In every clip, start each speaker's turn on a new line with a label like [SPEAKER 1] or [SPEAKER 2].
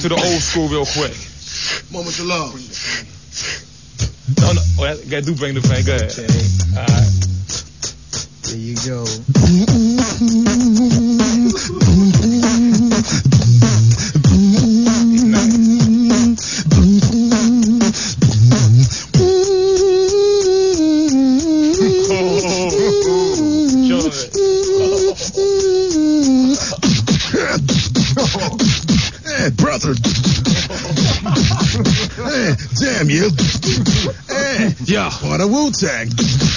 [SPEAKER 1] to the old school real quick.
[SPEAKER 2] Moment of love.
[SPEAKER 1] No. Well, do bring the pain. Go ahead.
[SPEAKER 2] Okay.
[SPEAKER 1] All right.
[SPEAKER 2] There you go.
[SPEAKER 3] Hey, brother. Hey, damn you. Hey,
[SPEAKER 1] Yeah.
[SPEAKER 3] what a Wu-Tang.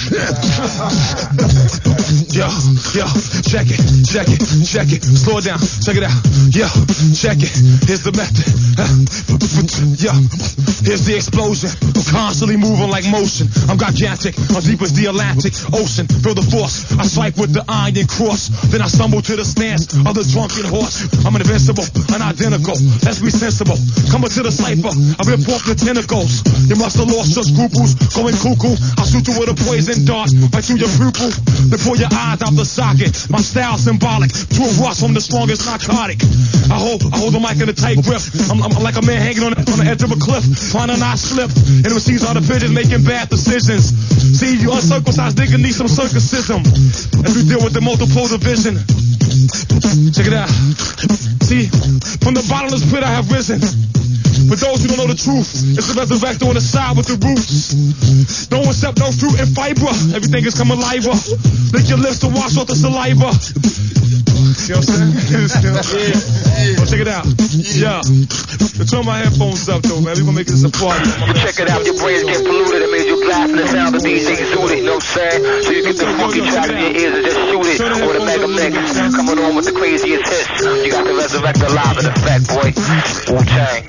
[SPEAKER 1] Yo, check it, slow it down, check it out, yo, check it, here's the method, yo, here's the explosion, I'm constantly moving like motion, I'm gigantic, I'm deep as the Atlantic Ocean, feel the force, I strike with the iron cross, then I stumble to the stance of the drunken horse, I'm invincible, unidentical, let's be sensible, coming to the cipher, I rip off the tentacles, you must have lost your scruples, going cuckoo, I shoot you with a poison dart, right through your pupil, then pull your eyes out the socket. My style symbolic to a rush from the strongest narcotic. I hold the mic in a tight grip. I'm like a man hanging on the edge of a cliff, trying to not slip. And we see all the pigeons making bad decisions. See, you uncircumcised nigga need some circumcision as we deal with the multiple division. Check it out. See, from the bottomless pit I have risen. For those who don't know the truth, it's a resurrector on the side with the roots. Don't accept no fruit and fiber. Everything is coming live. Lick your lips to wash off the saliva. You know what I'm saying? Yeah. Well, check it out. Yeah. Turn my headphones up, though, man. We gonna make this a party.
[SPEAKER 4] Check it out. Your brains get polluted. It means you're blasting the sound of DJ Zooted. You know what I'm saying? So you get the funky track in your ears and just shoot it. Or the mega mix. Coming on with the craziest hits. You got the Resurrector live in effect, boy. Wu-Tang.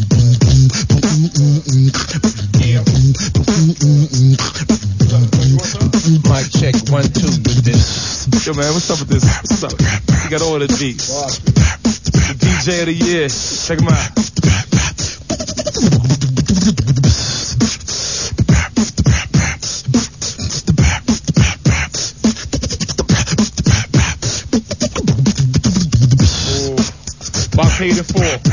[SPEAKER 2] Mic check 1, 2 with this.
[SPEAKER 1] Yo, man, what's up with this? What's up? You got all the beats. The DJ of the year. Check him out. Oh, I paid it for.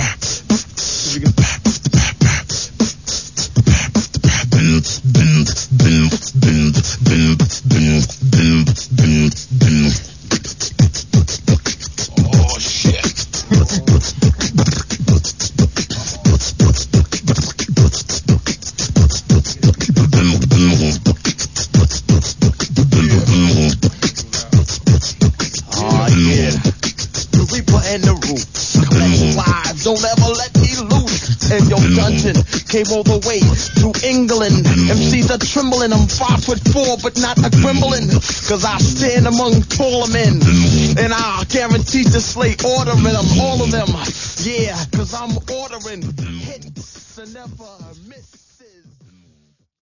[SPEAKER 3] Oh, shit.
[SPEAKER 5] Oh, yeah. The Reaper and the Root. Live, don't ever let me loose. In your dungeon, came all the way to England. MCs are trembling, I'm 5'4", but not a gremlin. Cause I stand among taller men. And I guarantee to slay ordering them, all of them. Yeah, cause I'm ordering hits and never miss.